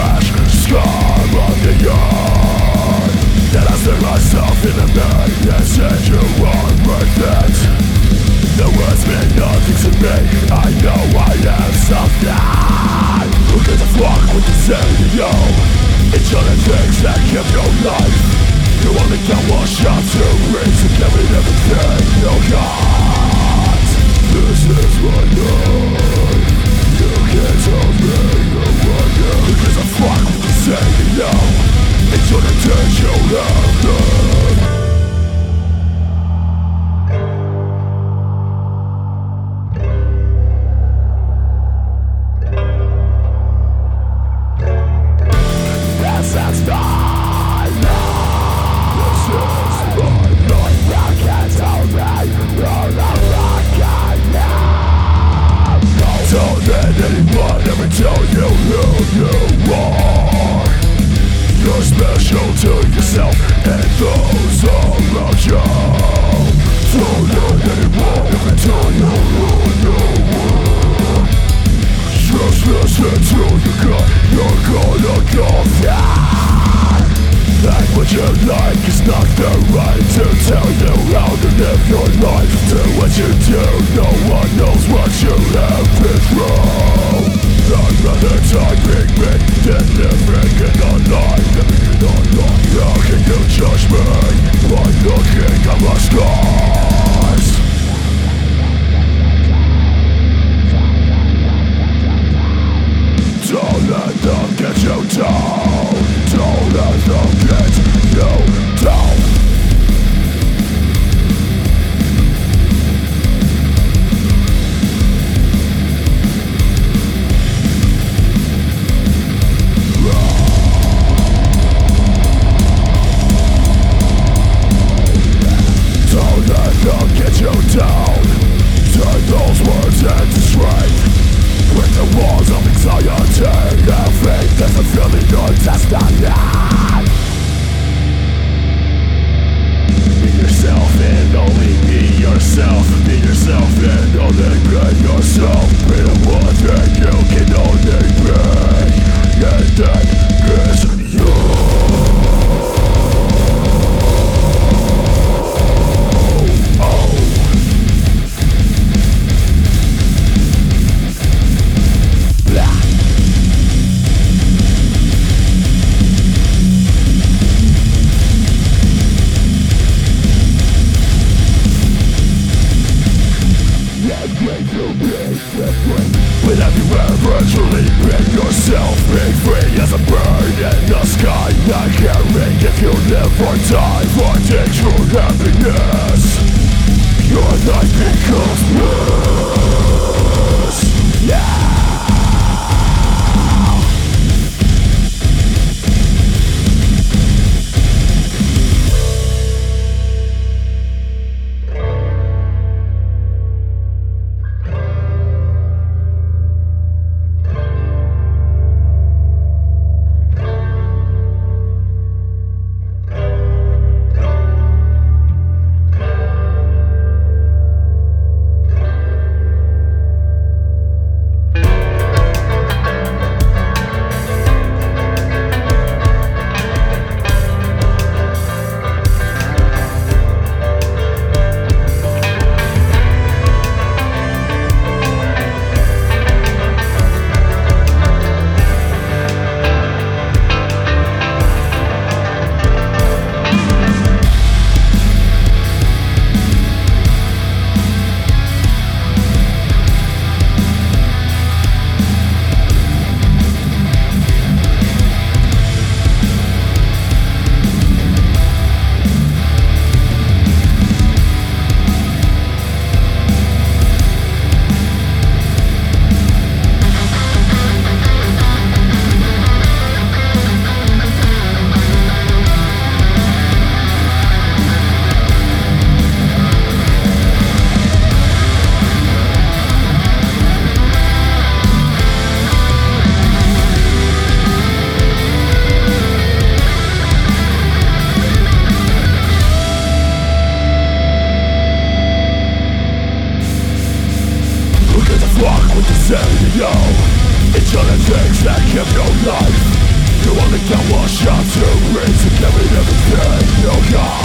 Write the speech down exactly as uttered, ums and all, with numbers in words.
flash, scar on the earth. Then I stare myself in the mirror and said you are worth it. The words mean nothing to me, I know I am something. Who gives a fuck what you say to you? It's all the things that give your life. You only get one shot to reach and give it everything you got. This is my life. You can't tell me the one you. Who gives a fuck what you say to you? It's all the things you have done. That's my life. This is my life. You can't tell me you're not rockin' now. Don't let anyone ever tell you who you are. You're special to yourself and those around you. Don't let anyone ever tell you who you are. Just listen to your gut, you're gonna go far. Like what you like is not the right to tell you how to live your life. Do what you do, no one knows what you have been through. I'd rather die being me than living in a lie. Living in a lie. How can you judge me by looking at my scars? Don't let them get you down. Don't let them get you down. Don't let them get you down. Turn those words into strength. Break the walls of anxiety and faith. There's a feeling untested. Be yourself and only be yourself. Be yourself and only be yourself. Be the one that you can only be. And that is you. But everywhere virtually be yourself. Be free as a bird in the sky. Not caring if you live or die. Finding true happiness. Your life becomes bliss. Yeah. only got one shot to breathe, so give me everything you got.